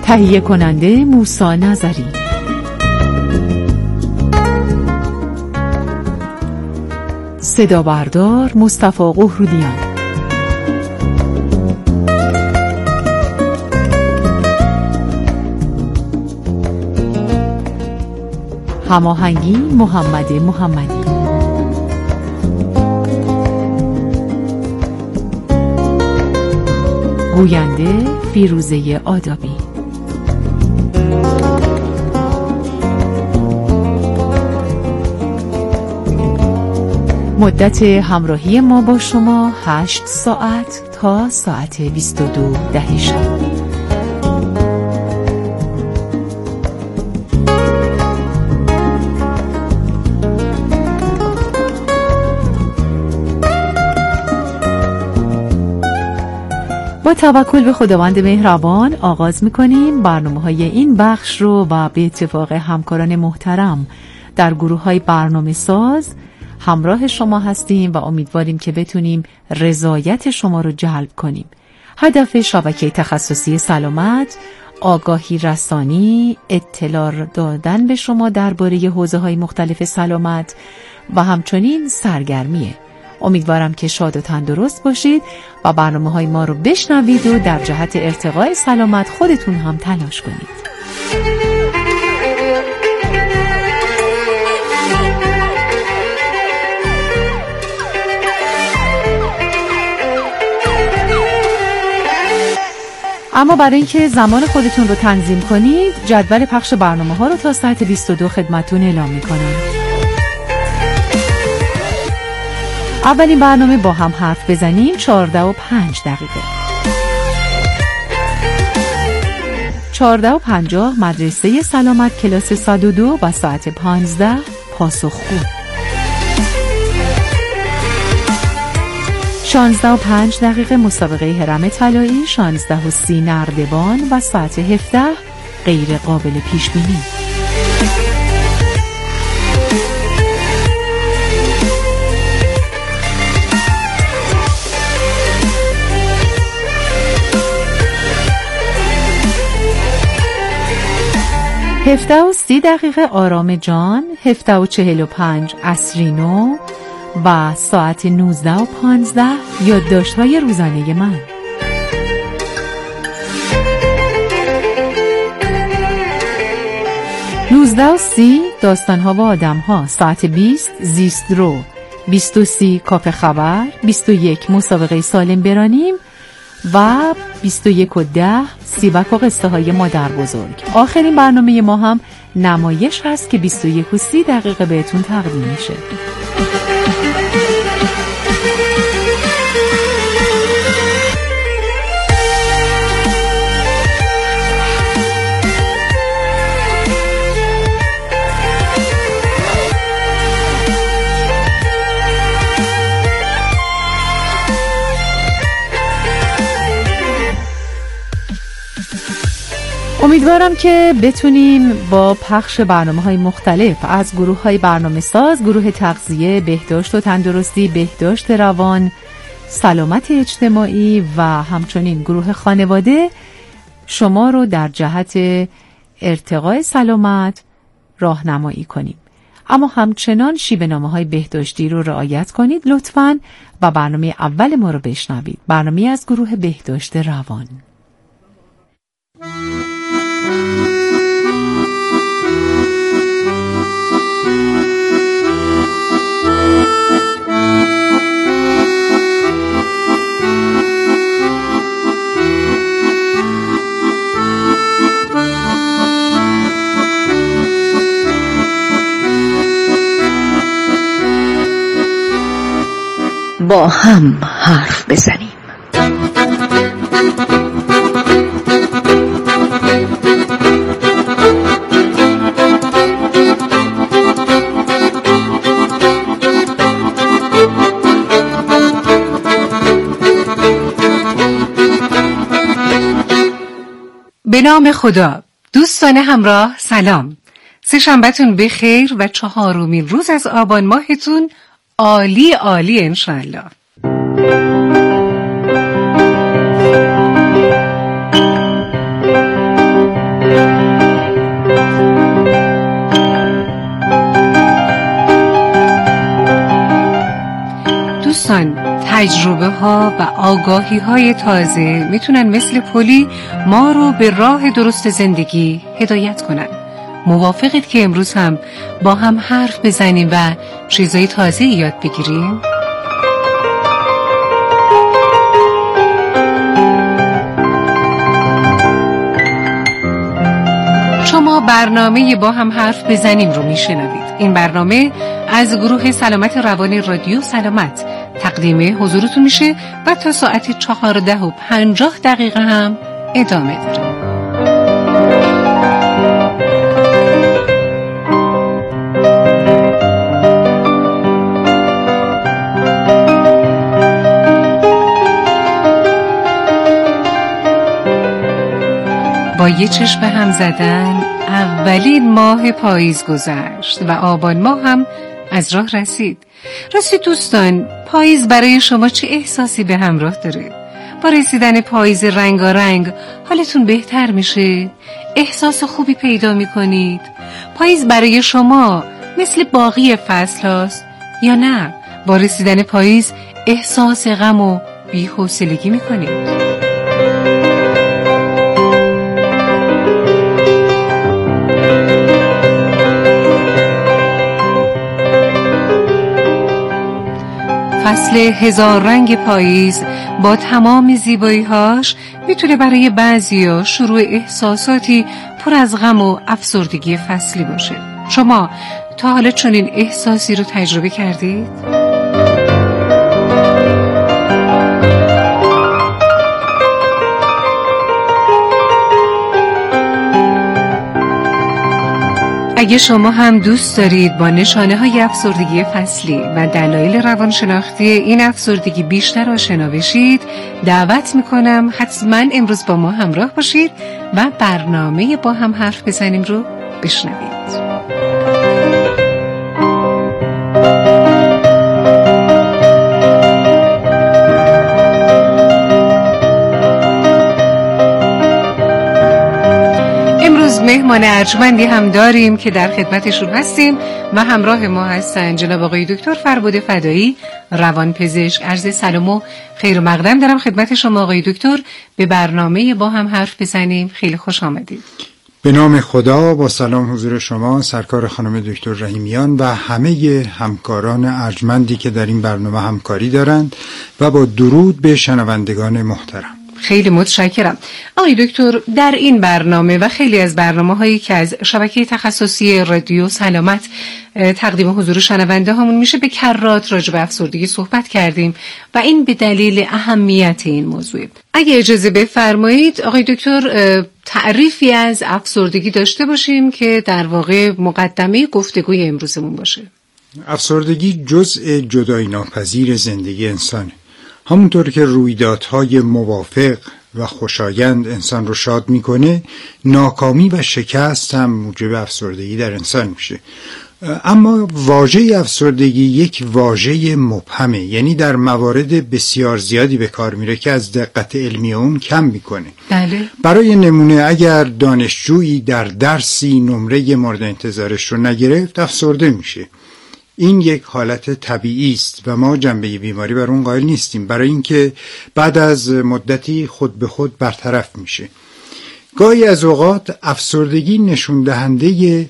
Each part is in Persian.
تهیه کننده موسی نظری. صدا بردار مصطفی قهرودیان. هماهنگی محمد محمدی. گوینده فیروزه آدابی. مدت همراهی ما با شما 8 ساعت تا ساعت 22 شب. با توکل به خداوند مهربان آغاز می‌کنیم برنامه‌های این بخش رو و به اتفاق همکاران محترم در گروه‌های برنامه ساز همراه شما هستیم و امیدواریم که بتونیم رضایت شما رو جلب کنیم. هدف شبکه تخصصی سلامت آگاهی رسانی، اطلاع دادن به شما درباره حوزه‌های مختلف سلامت و همچنین سرگرمیه. امیدوارم که شاد و تندرست باشید و برنامه‌های ما رو بشنوید و در جهت ارتقای سلامت خودتون هم تلاش کنید. اما برای اینکه زمان خودتون رو تنظیم کنید، جدول پخش برنامه‌ها رو تا ساعت 22 خدمتتون اعلام می‌کنم. اولین برنامه با هم حرف بزنیم 14:05. 14:50 مدرسه سلامت کلاس 102 و ساعت 15 پاسخگو. 16:05 مسابقه هرم طلایی 16:30 نردبان و ساعت 17 غیر قابل پیش بینی. هفته و 30 آرام جان، 17:45 اسرینو و ساعت 19:15 یادداشت‌های روزانه من. نوزده و 30 داستان‌ها و آدم‌ها، ساعت 20 زیست رو، 20:30 کافه خبر، 21 مسابقه سالم برانیم و 21:10 سیبک و قصه های مادر بزرگ. آخرین برنامه ما هم نمایش هست که 21:30 بهتون تقدیم میشه. امیدوارم که بتونیم با پخش برنامه‌های مختلف از گروه‌های برنامه ساز، گروه تغذیه، بهداشت و تندرستی، بهداشت روان، سلامت اجتماعی و همچنین گروه خانواده شما رو در جهت ارتقای سلامت راهنمایی کنیم. اما همچنان شیوه‌نامه‌های بهداشتی رو رعایت کنید لطفاً و برنامه اول ما رو بشنوید. برنامه از گروه بهداشت روان. با هم حرف بزنیم. به نام خدا. دوستان همراه سلام. سه‌شنبه‌تون بخیر و 4مین روز از آبان ماهتون عالی عالی انشالله. دوستان، تجربه ها و آگاهی های تازه میتونن مثل پلی ما رو به راه درست زندگی هدایت کنن. موافقید که امروز هم با هم حرف بزنیم و چیزای تازه یاد بگیریم؟ شما برنامه با هم حرف بزنیم رو میشنوید. این برنامه از گروه سلامت روان رادیو سلامت تقدیم حضورتون میشه و تا ساعت 14:50 هم ادامه داره. با یه چشم هم زدن اولین ماه پاییز گذشت و آبان ماه هم از راه رسید. راستی دوستان، پاییز برای شما چه احساسی به همراه داره؟ با رسیدن پاییز رنگارنگ حالتون بهتر میشه؟ احساس خوبی پیدا میکنید؟ پاییز برای شما مثل باقی فصل هاست یا نه؟ با رسیدن پاییز احساس غم و بی‌حوصلگی میکنید؟ فصل هزار رنگ پاییز با تمام زیبایی‌هاش میتونه برای بعضیا شروع احساساتی پر از غم و افسردگی فصلی باشه. شما تا حالا چنین احساسی رو تجربه کردید؟ اگه شما هم دوست دارید با نشانه‌های افسردگی فصلی و دلایل روانشناختی این افسردگی بیشتر آشنا بشید، دعوت میکنم حتما امروز با ما همراه باشید و برنامه با هم حرف بزنیم رو بشنوید. مهمان ارجمندی هم داریم که در خدمتشون هستیم و همراه ما هستن جناب آقای دکتر فربد فدایی، روانپزشک. عرض سلام و خیر و مقدم دارم خدمت شما آقای دکتر. به برنامه با هم حرف بزنیم خیلی خوش آمدید. به نام خدا، با سلام حضور شما سرکار خانم دکتر رحیمیان و همه همکاران ارجمندی که در این برنامه همکاری دارند و با درود به شنوندگان محترم. خیلی متشکرم. آقای دکتر، در این برنامه و خیلی از برنامه‌هایی که از شبکه تخصصی رادیو سلامت تقدیم حضور شنونده هامون میشه به کرات راجع به افسردگی صحبت کردیم و این به دلیل اهمیت این موضوع. اگه اجازه بفرمایید آقای دکتر تعریفی از افسردگی داشته باشیم که در واقع مقدمه گفتگوی امروزمون باشه. افسردگی جزء جدایی ناپذیر زندگی انسانه. همونطور که رویدادهای موافق و خوشایند انسان رو شاد میکنه، ناکامی و شکست هم موجب افسردگی در انسان میشه. اما واژه افسردگی یک واژه مبهمه، یعنی در موارد بسیار زیادی به کار میره که از دقت علمی اون کم میکنه. بله. برای نمونه اگر دانشجویی در درسی نمره مورد انتظارش رو نگرفت افسرده میشه. این یک حالت طبیعی است و ما جنبه بیماری بر اون قائل نیستیم، برای اینکه بعد از مدتی خود به خود برطرف میشه. گاهی از اوقات افسردگی نشون دهنده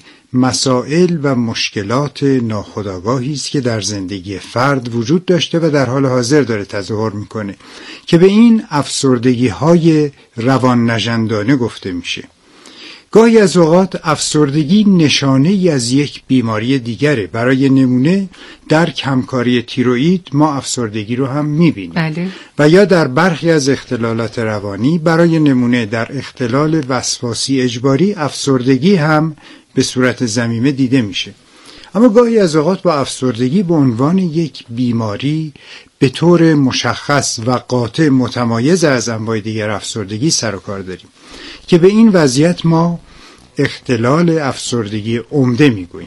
مسائل و مشکلات ناخودآگاهی است که در زندگی فرد وجود داشته و در حال حاضر داره تظاهر میکنه که به این افسردگی های روان نژندانه گفته میشه. گاهی از اوقات افسردگی نشانه ای از یک بیماری دیگره. برای نمونه در کمکاری تیروئید ما افسردگی رو هم میبینیم. بله. و یا در برخی از اختلالات روانی، برای نمونه در اختلال وسواسی اجباری افسردگی هم به صورت ضمیمه دیده میشه. اما گاهی از اوقات با افسردگی به عنوان یک بیماری به طور مشخص و قاطع متمایز از انواع دیگر افسردگی سر و کار داریم که به این وضعیت ما اختلال افسردگی عمده میگوییم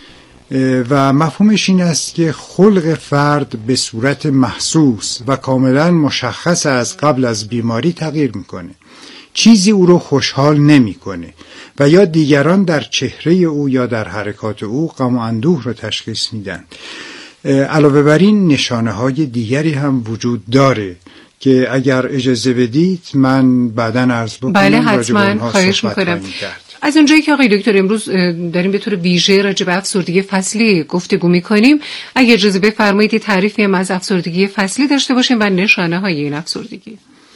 و مفهومش این است که خلق فرد به صورت محسوس و کاملا مشخص از قبل از بیماری تغییر میکنه. چیزی او رو خوشحال نمیکنه و یا دیگران در چهره او یا در حرکات او غم و اندوه رو تشخیص میدن. علاوه بر این نشانه های دیگری هم وجود داره که اگر اجازه بدید من بعداً عرض بکنم. بله حتما، خواهش میکنم. از اونجایی که آقای دکتر امروز داریم به طور ویژه راجع به افسردگی فصلی گفتگو میکنیم، اگه اجازه بفرمایید تعریفی هم از افسردگی فصلی داشته باشیم و نشانه های این افسردگی.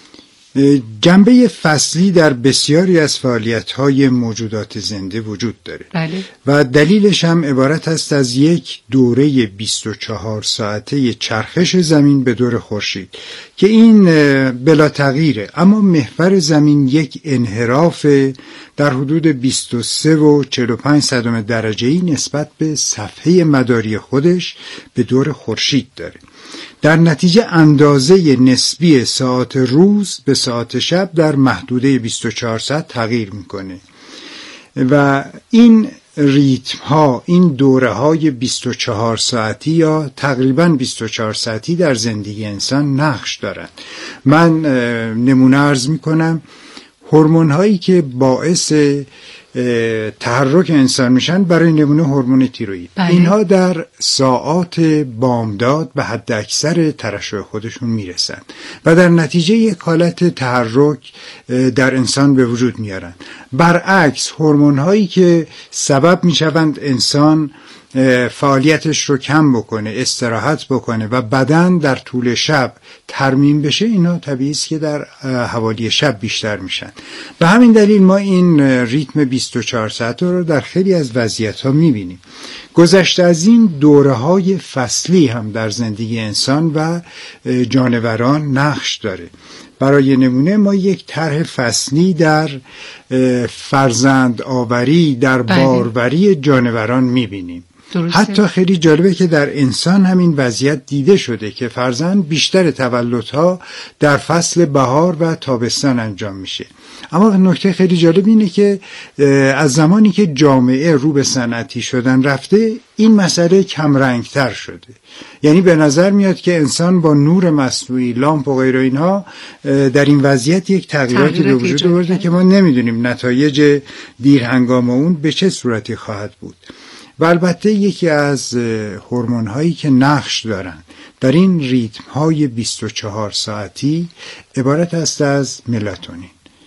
جنبه فصلی در بسیاری از فعالیت‌های موجودات زنده وجود داره. بله. و دلیلش هم عبارت است از یک دوره 24 ساعته چرخش زمین به دور خورشید که این بلا تغییره، اما محور زمین یک انحراف در حدود 23.45 درجه‌ای نسبت به صفحه مداری خودش به دور خورشید داره. در نتیجه اندازه نسبی ساعات روز به ساعات شب در محدوده 24 ساعت تغییر میکنه و این ریتم ها، این دوره های 24 ساعتی یا تقریبا 24 ساعتی در زندگی انسان نقش دارند. من نمونه عرض میکنم. هورمون هایی که باعث تحرک انسان میشن، برای نمونه هورمون تیروئید، اینها در ساعات بامداد به حد اکثر ترشح خودشون میرسن و در نتیجه یک حالت تحرک در انسان به وجود میارن. برعکس هورمون هایی که سبب میشوند انسان فعالیتش رو کم بکنه، استراحت بکنه و بدن در طول شب ترمیم بشه، اینا طبیعی است که در حوالی شب بیشتر میشن. به همین دلیل ما این ریتم 24 ساعت رو در خیلی از وضعیت‌ها میبینیم. گذشته از این دوره‌های فصلی هم در زندگی انسان و جانوران نقش داره. برای نمونه ما یک طرح فصلی در فرزند آوری، در باروری جانوران میبینیم. حتی خیلی جالبه که در انسان همین وضعیت دیده شده که فرزند بیشتر تولدها در فصل بهار و تابستان انجام میشه. اما نکته خیلی جالب اینه که از زمانی که جامعه رو به صنعتی شدن رفته، این مسئله کم رنگتر شده. یعنی به نظر میاد که انسان با نور مصنوعی، لامپ و غیره اینها در این وضعیت یک تغییراتی به وجود آورده که ما نمیدونیم نتایج دیرهنگام اون به چه صورتی خواهد بود. و البته یکی از هورمون هایی که نقش دارن در این ریتم های 24 ساعتی عبارت است از ملاتونین،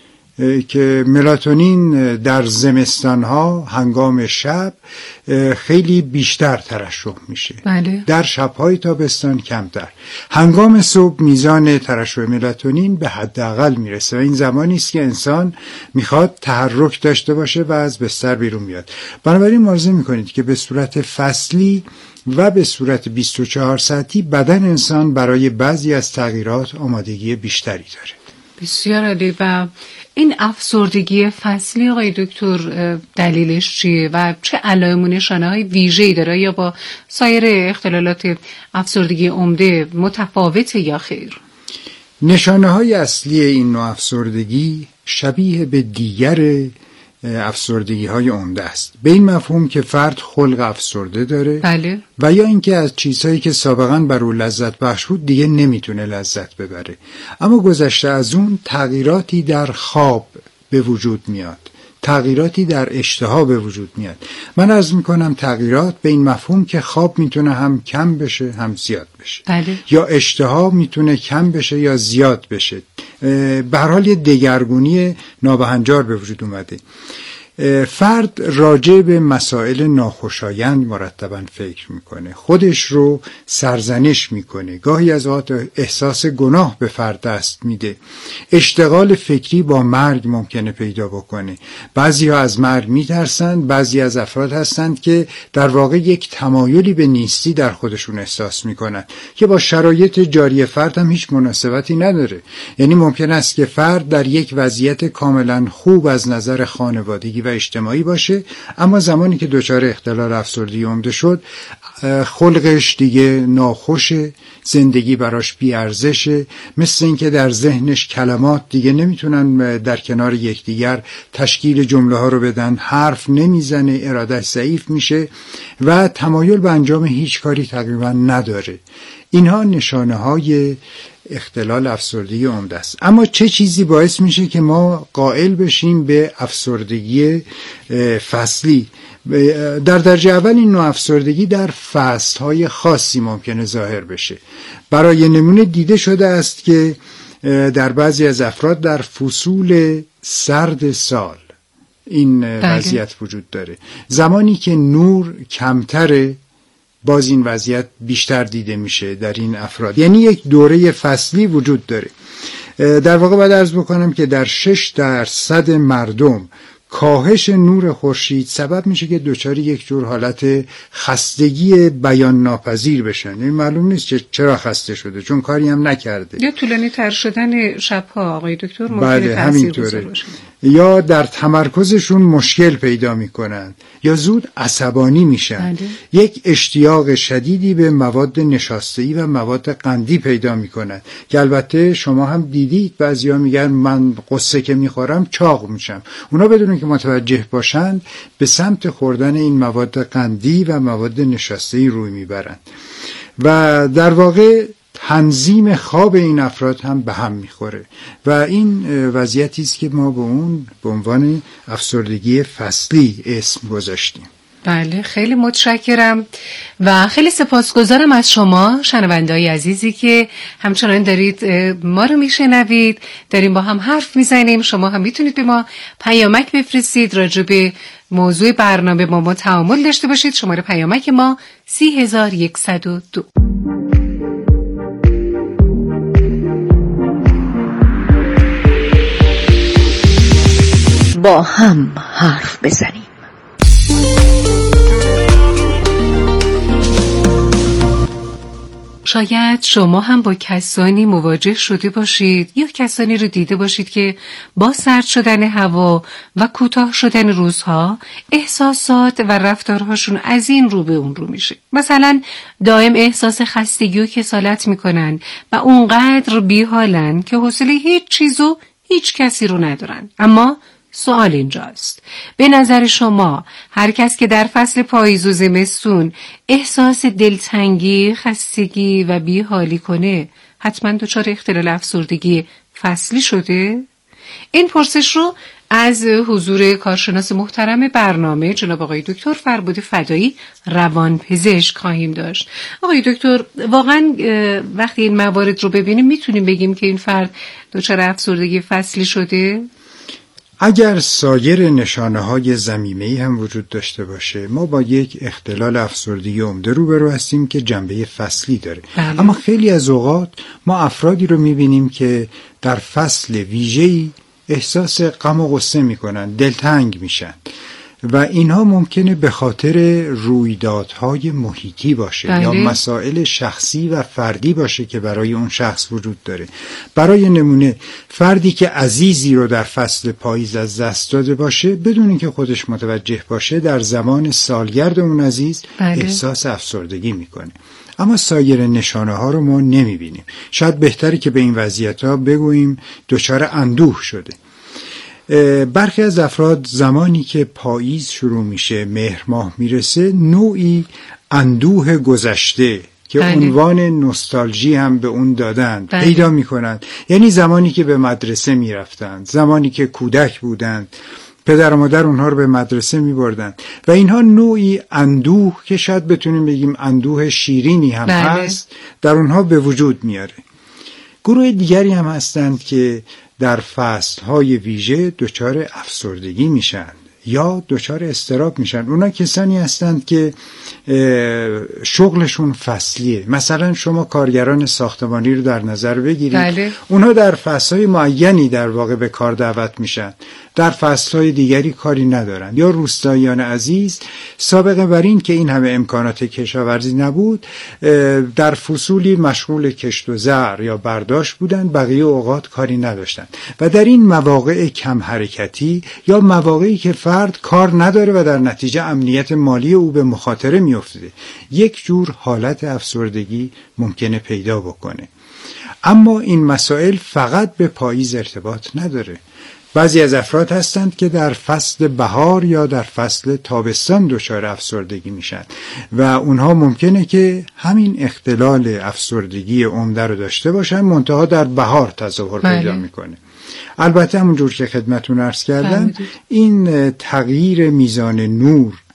که ملاتونین در زمستان ها هنگام شب خیلی بیشتر ترشح میشه. بله. در شبهای تابستان کمتر. هنگام صبح میزان ترشح ملاتونین به حداقل میرسه و این زمانی است که انسان میخواد تحرک داشته باشه و از بستر بیرون بیاد. بنابراین ملاحظه میکنید که به صورت فصلی و به صورت 24 ساعتی بدن انسان برای بعضی از تغییرات آمادگی بیشتری داره. بسیار عالی. و این افسردگی فصلی آقای دکتر دلیلش چیه و چه علائم و نشانه‌های ویژه‌ای داره، یا با سایر اختلالات افسردگی عمده متفاوته یا خیر؟ نشانه‌های اصلی این نوع افسردگی شبیه به دیگر افسردگی های عمده است، به این مفهوم که فرد خلق افسرده داره. بله. و یا اینکه از چیزهایی که سابقاً بر او لذت بخش بود دیگه نمیتونه لذت ببره. اما گذشته از اون تغییراتی در خواب به وجود میاد، تغییراتی در اشتها به وجود میاد. من عرض میکنم تغییرات به این مفهوم که خواب میتونه هم کم بشه هم زیاد بشه. بله. یا اشتها میتونه کم بشه یا زیاد بشه. به هر حال یه دگرگونی نابهنجار به وجود اومده. فرد راجع به مسائل ناخوشایند مرتباً فکر میکنه، خودش رو سرزنش میکنه، گاهی از اوقات احساس گناه به فرد دست میده، اشتغال فکری با مرگ ممکنه پیدا بکنه. بعضی ها از مرگ میترسند، بعضی از افراد هستند که در واقع یک تمایلی به نیستی در خودشون احساس میکنن که با شرایط جاری فرد هم هیچ مناسبتی نداره. یعنی ممکن است که فرد در یک وضعیت کاملا خوب از نظر خانوادگی و اجتماعی باشه، اما زمانی که دچار اختلال افسردگی عمده شد، خلقش دیگه ناخوشه، زندگی براش بی‌ارزشه، مثل اینکه در ذهنش کلمات دیگه نمیتونن در کنار یکدیگر تشکیل جمله ها رو بدن، حرف نمیزنه، ارادهش ضعیف میشه و تمایل به انجام هیچ کاری تقریبا نداره. اینها نشانه های اختلال افسردگی عمده است. اما چه چیزی باعث میشه که ما قائل بشیم به افسردگی فصلی؟ در درجه اول این نوع افسردگی در فصل‌های خاصی ممکنه ظاهر بشه. برای نمونه دیده شده است که در بعضی از افراد در فصول سرد سال این وضعیت وجود داره. زمانی که نور کمتره باز این وضعیت بیشتر دیده میشه در این افراد. یعنی یک دوره فصلی وجود داره. در واقع باید عرض بکنم که در 6% مردم کاهش نور خورشید سبب میشه که دچار یک جور حالت خستگی بیان ناپذیر بشن. این معلوم نیست که چرا خسته شده، چون کاری هم نکرده. یا طولانی تر شدن شبها آقای دکتر ممکنه بله همینطوره. باشه. یا در تمرکزشون مشکل پیدا میکنن یا زود عصبانی میشن. بله. یک اشتیاق شدیدی به مواد نشاسته‌ای و مواد قندی پیدا میکنن که البته شما هم دیدید بعضیا میگن من قصه که میخورم چاق میشم. اونا بدون که متوجه باشند به سمت خوردن این مواد قندی و مواد نشاسته‌ای روی میبرند و در واقع تنظیم خواب این افراد هم به هم میخوره و این وضعیتی است که ما به اون به عنوان افسردگی فصلی اسم گذاشتیم. بله خیلی متشکرم و خیلی سپاسگزارم از شما شنونده‌های عزیزی که همچنان دارید ما رو میشنوید، داریم با هم حرف میزنیم. شما هم میتونید به ما پیامک بفرستید، راجع به موضوع برنامه با ما تعامل داشته باشید. شماره پیامک ما 30102. با هم حرف بزنیم. شاید شما هم با کسانی مواجه شده باشید یا کسانی رو دیده باشید که با سرد شدن هوا و کوتاه شدن روزها احساسات و رفتارهاشون از این رو به اون رو میشه. مثلا دائم احساس خستگی و کسالت میکنن و اونقدر بیحالن که حوصله هیچ چیزو هیچ کسی رو ندارن. اما سوال اینجاست، به نظر شما هر کس که در فصل پاییز و زمستون احساس دلتنگی، خستگی و بیحالی کنه حتما دچار اختلال افسردگی فصلی شده؟ این پرسش رو از حضور کارشناس محترم برنامه جناب آقای دکتر فربود فدایی روانپزشک خواهیم داشت. آقای دکتر واقعا وقتی این موارد رو ببینیم میتونیم بگیم که این فرد دچار افسردگی فصلی شده؟ اگر سایر نشانه‌های ضمیمه‌ای هم وجود داشته باشه ما با یک اختلال افسردگی عمده روبرو هستیم که جنبه فصلی داره. بله. اما خیلی از اوقات ما افرادی رو می‌بینیم که در فصل ویژه‌ای احساس غم و غصه می‌کنن، دلتنگ میشن و اینها ممکنه به خاطر رویدادهای محیطی باشه. بله. یا مسائل شخصی و فردی باشه که برای اون شخص وجود داره. برای نمونه فردی که عزیزی رو در فصل پاییز از دست داده باشه بدون اینکه خودش متوجه باشه در زمان سالگرد اون عزیز بله. احساس افسردگی میکنه. اما سایر نشانه ها رو ما نمیبینیم. شاید بهتری که به این وضعیت ها بگوییم دچار اندوه شده. برخی از افراد زمانی که پاییز شروع میشه، مهر ماه میرسه، نوعی اندوه گذشته که بله. عنوان نوستالژی هم به اون دادن بله. پیدا میکنن. یعنی زمانی که به مدرسه میرفتند، زمانی که کودک بودند، پدر و مادر اونها رو به مدرسه میبردن و اینها نوعی اندوه که شاید بتونیم بگیم اندوه شیرینی هم بله. هست در اونها به وجود میاره. گروه دیگری هم هستند که در فصلهای ویژه دچار افسردگی میشن یا دچار اضطراب میشن. اونا کسانی هستند که شغلشون فصلیه. مثلا شما کارگران ساختمانی رو در نظر بگیرید. بله. اونا در فصلهای معینی در واقع به کار دعوت میشن، در فصلهای دیگری کاری ندارن. یا روستاییان عزیز سابقه بر این که این همه امکانات کشاورزی نبود در فصولی مشغول کشت و زرع یا برداشت بودن، بقیه اوقات کاری نداشتن و در این مواقع کم حرکتی یا مواقعی که فرد کار نداره و در نتیجه امنیت مالی او به مخاطره میفته یک جور حالت افسردگی ممکنه پیدا بکنه. اما این مسائل فقط به پاییز ارتباط نداره. بعضی از افراد هستند که در فصل بهار یا در فصل تابستان دچار افسردگی میشن و اونها ممکنه که همین اختلال افسردگی عمده رو داشته باشن، منتها در بهار تظاهر پیدا میکنه. البته همونجور که خدمتون عرض کردم این تغییر میزان نور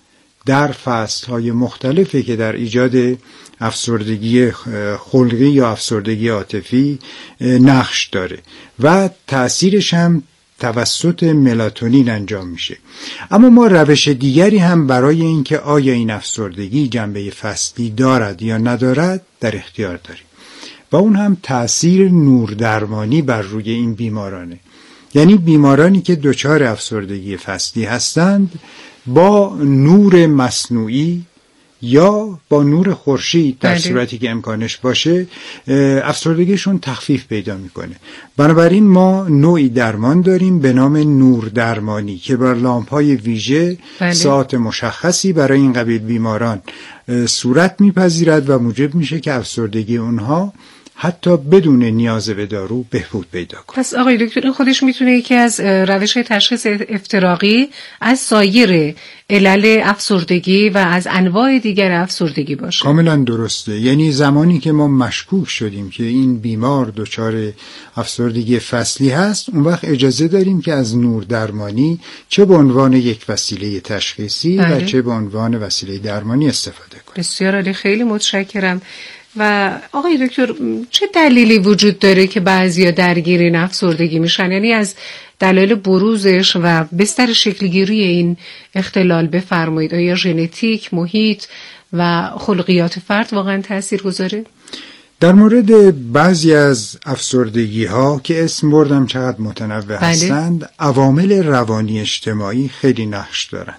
در فصل‌های مختلفی که در ایجاد افسردگی خلقی یا افسردگی عاطفی نقش داره و تأثیرش هم توسط ملاتونین انجام میشه. اما ما روش دیگری هم برای اینکه آیا این افسردگی جنبه فصلی دارد یا ندارد در اختیار داریم و اون هم تأثیر نوردرمانی بر روی این بیمارانه. یعنی بیمارانی که دچار افسردگی فصلی هستند با نور مصنوعی یا با نور خورشید در صورتی که امکانش باشه افسردگیشون تخفیف پیدا میکنه. بنابراین ما نوعی درمان داریم به نام نور درمانی که بر لامپ‌های ویژه ساعت مشخصی برای این قبیل بیماران صورت میپذیرد و موجب میشه که افسردگی اونها حتی بدون نیاز به دارو بهبود پیدا کنه. پس آقای دکتر این خودش میتونه یکی از روش تشخیص افتراقی از سایر علل افسردگی و از انواع دیگر افسردگی باشه. کاملا درسته. یعنی زمانی که ما مشکوک شدیم که این بیمار دچار افسردگی فصلی هست، اون وقت اجازه داریم که از نور درمانی چه به عنوان یک وسیله تشخیصی و چه به عنوان وسیله درمانی استفاده کنیم. بسیار عالی، خیلی متشکرم. و آقای دکتر چه دلیلی وجود داره که بعضیا درگیر این افسردگی میشن؟ یعنی از دلایل بروزش و بستر شکلگیری این اختلال بفرمایید. آیا ژنتیک، محیط و خلقیات فرد واقعا تأثیر گذاره؟ در مورد بعضی از افسردگی ها که اسم بردم چقدر متنوع هستند، عوامل روانی اجتماعی خیلی نقش دارند.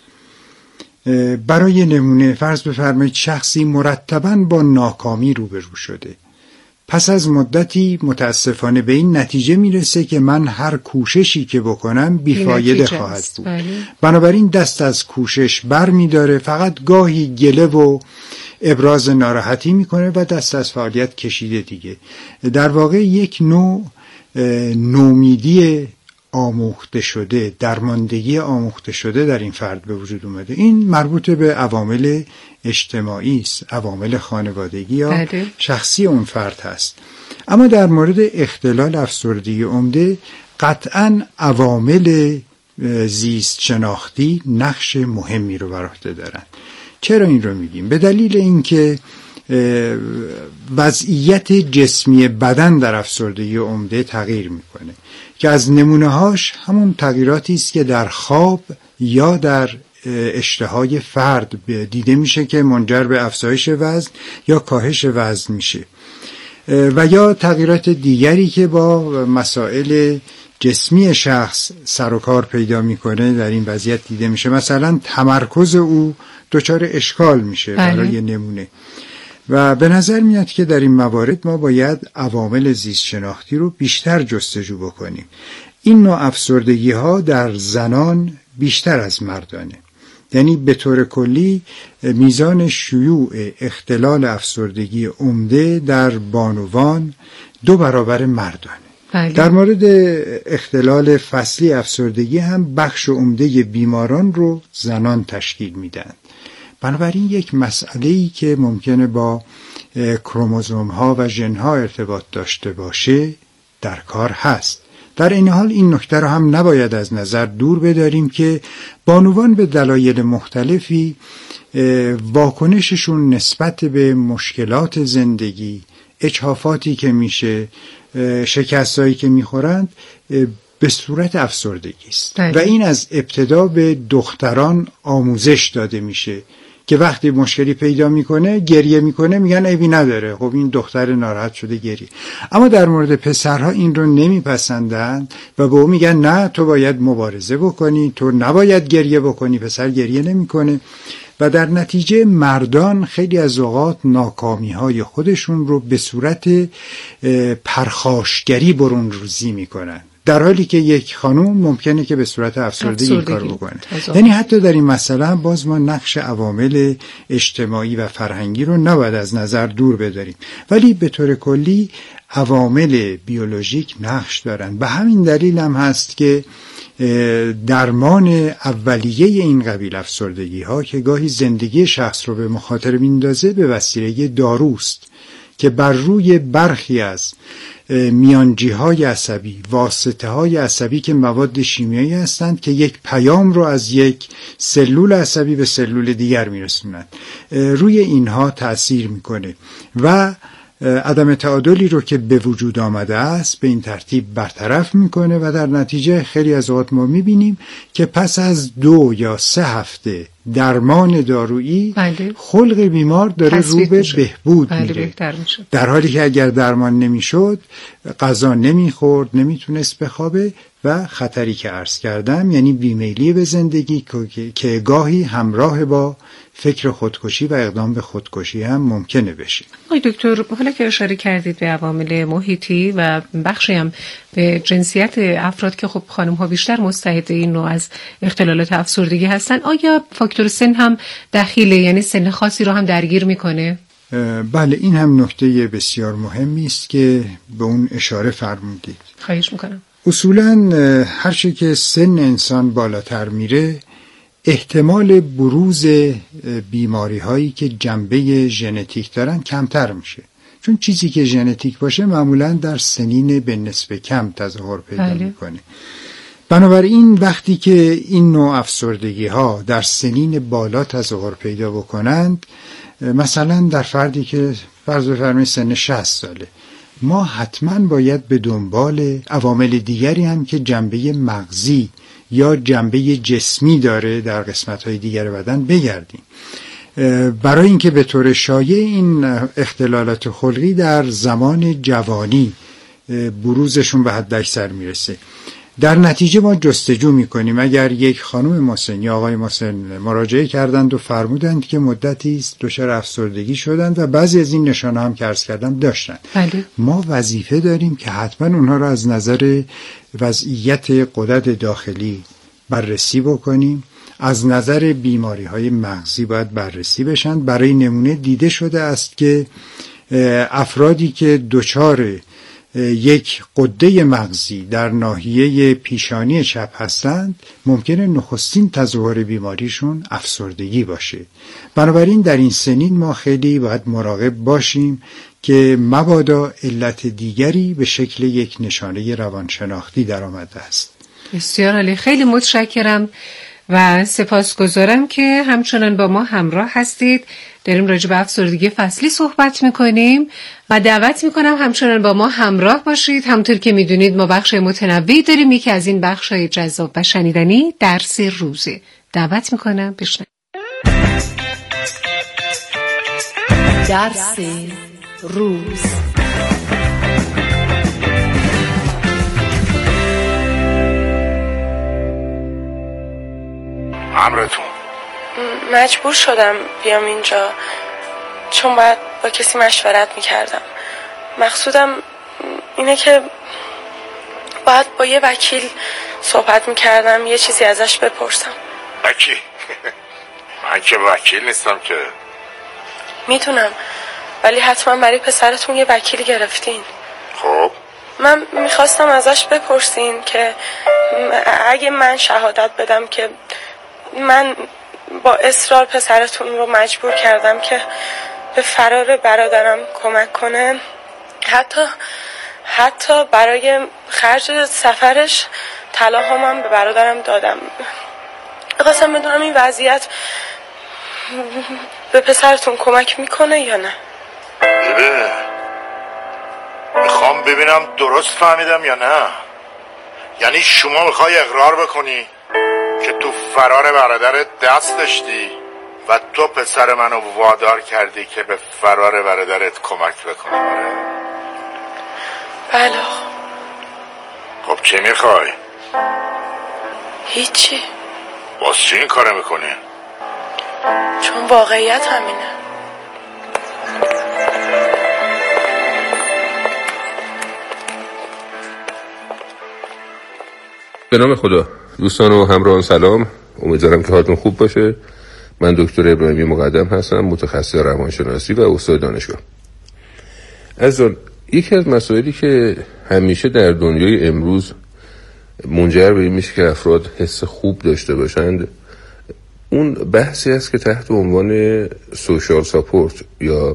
برای نمونه فرض بفرمایید شخصی مرتباً با ناکامی روبرو شده، پس از مدتی متاسفانه به این نتیجه میرسه که من هر کوششی که بکنم بیفایده خواهد بود. بنابراین دست از کوشش بر میداره، فقط گاهی گله و ابراز ناراحتی میکنه و دست از فعالیت کشیده دیگه. در واقع یک نوع نومیدی آموخته شده، درماندگی آموخته شده در این فرد به وجود اومده. این مربوط به عوامل اجتماعی است، عوامل خانوادگی یا شخصی اون فرد هست. اما در مورد اختلال افسردگی عمده قطعاً عوامل زیست شناختی نقش مهمی رو بر عهده دارن. چرا این رو میگیم؟ به دلیل اینکه وضعیت جسمی بدن در افسردگی عمده تغییر میکنه که از نمونه‌هاش همون تغییراتی است که در خواب یا در اشتهای فرد دیده میشه که منجر به افزایش وزن یا کاهش وزن میشه، و یا تغییرات دیگری که با مسائل جسمی شخص سر و کار پیدا میکنه در این وضعیت دیده میشه. مثلا تمرکز او دچار اشکال میشه برای نمونه. و به نظر میاد که در این موارد ما باید عوامل زیست شناختی رو بیشتر جستجو بکنیم. این نوع افسردگی ها در زنان بیشتر از مردانه، یعنی به طور کلی میزان شیوع اختلال افسردگی عمده در بانوان 2 برابر مردانه. در مورد اختلال فصلی افسردگی هم بخش عمده بیماران رو زنان تشکیل میدن. بنابراین یک مسئله‌ای که ممکنه با کروموزوم ها و ژن ها ارتباط داشته باشه در کار هست. در این حال این نکته رو هم نباید از نظر دور بداریم که بانوان به دلایل مختلفی واکنششون نسبت به مشکلات زندگی، اجحافاتی که میشه، شکستایی که میخورند به صورت افسردگی است. و این از ابتدا به دختران آموزش داده میشه که وقتی مشکلی پیدا میکنه گریه میکنه، میگن عیبی نداره، خب این دختر ناراحت شده گریه. اما در مورد پسرها این رو نمیپسندند و به او میگن نه تو باید مبارزه بکنی، تو نباید گریه بکنی، پسر گریه نمیکنه. و در نتیجه مردان خیلی از اوقات ناکامی های خودشون رو به صورت پرخاشگری برون ریزی میکنن، در حالی که یک خانوم ممکنه که به صورت افسردگی این کار بکنه. یعنی حتی در این مسئله هم باز ما نقش عوامل اجتماعی و فرهنگی رو نباید از نظر دور بداریم، ولی به طور کلی عوامل بیولوژیک نقش دارن. به همین دلیل هم هست که درمان اولیه این قبیل افسردگی ها که گاهی زندگی شخص رو به مخاطره میندازه به وسیله داروست که بر روی برخی از میانجی‌های عصبی، واسطه‌های عصبی که مواد شیمیایی هستند که یک پیام رو از یک سلول عصبی به سلول دیگر میرسونند، روی اینها تأثیر میکنه و عدم تعادلی رو که به وجود آمده است به این ترتیب برطرف میکنه و در نتیجه خیلی از اوقات ما میبینیم که پس از 2 یا 3 هفته درمان دارویی خلق بیمار داره رو به بهبود میره، در حالی که اگر درمان نمیشد غذا نمیخورد، نمیتونست بخوابه و خطری که عرض کردم یعنی بیمیلی به زندگی که گاهی همراه با فکر خودکشی و اقدام به خودکشی هم ممکنه بشه. آقای دکتر، حالا که اشاره کردید به عوامل محیطی و بخشی هم به جنسیت افراد که خب خانم ها بیشتر مستعد این نوع از اختلالات افسردگی هستن، آیا فاکتور سن هم دخیله، یعنی سن خاصی رو هم درگیر میکنه؟ بله، این هم نکته بسیار مهمی است که به اون اشاره فرمودید. خواهش میکنم. اصولاً هر چه که سن انسان بالاتر میره احتمال بروز بیماری هایی که جنبه ژنتیک دارن کمتر میشه، چون چیزی که ژنتیک باشه معمولاً در سنین به نسبت کم تظاهر پیدا میکنه. بنابراین وقتی که این نوع افسردگی ها در سنین بالا تظاهر پیدا بکنند، مثلا در فردی که فرض بفرمایید سن 60 ساله، ما حتما باید به دنبال عوامل دیگری هم که جنبه مغزی یا جنبه جسمی داره در قسمت‌های دیگر بدن بگردیم، برای اینکه به طور شایع این اختلالات خلقی در زمان جوانی بروزشون به حد اکثر میرسه. در نتیجه ما جستجو میکنیم. اگر یک خانم مسن یا آقای مسن مراجعه کردند و فرمودند که مدتی است دچار افسردگی شدند و بعضی از این نشانه هم که عرض کردم داشتند، ما وظیفه داریم که حتما اونها را از نظر وضعیت غدد داخلی بررسی بکنیم، از نظر بیماری های مغزی باید بررسی بشن. برای نمونه دیده شده است که افرادی که دچار یک غده مغزی در ناحیه پیشانی چپ هستند ممکنه نخستین تظاهر بیماریشون افسردگی باشه. بنابراین در این سنین ما خیلی باید مراقب باشیم که مبادا علت دیگری به شکل یک نشانه روانشناختی در آمده است. بسیار عالی، خیلی متشکرم و سپاسگزارم که همچنان با ما همراه هستید. داریم راجع به افسردگی فصلی صحبت میکنیم و دعوت میکنم همچنان با ما همراه باشید. همونطور که میدونید ما بخش متنوعی داریم، یکی از این بخش‌های جذاب و شنیدنی درس روزه. دعوت میکنم بشنوید. درس روز. امرتون. مجبور شدم بیام اینجا چون باید با کسی مشورت میکردم. مقصودم اینه که باید با یه وکیل صحبت میکردم، یه چیزی ازش بپرسم. وکیل؟ من که وکیل نیستم که. میدونم، ولی حتما برای پسرتون یه وکیل گرفتین. خب من میخواستم ازش بپرسین که اگه من شهادت بدم که من با اصرار پسرتون رو مجبور کردم که به فرار برادرم کمک کنه، حتی برای خرج سفرش طلاهام هم به برادرم دادم. خواستم بدونم این وضعیت به پسرتون کمک میکنه یا نه؟ میخوام ببینم درست فهمیدم یا نه. یعنی شما میخوای اقرار بکنی که تو فرار برادرت دست داشتی و تو پسر منو وادار کردی که به فرار برادرت کمک بکنه؟ بله. خب چی میخوای؟ هیچی. باز چی این کارو میکنی؟ چون واقعیت همینه. به نام خدا. دوستان و همراهان سلام، امیدوارم که حالتون خوب باشه. من دکتر ابراهیمی مقدم هستم، متخصص روانشناسی و استاد دانشگاه. عزیزان، یکی از مسائلی که همیشه در دنیای امروز منجر به این میشه که افراد حس خوب داشته باشند، اون بحثی است که تحت عنوان سوشال ساپورت یا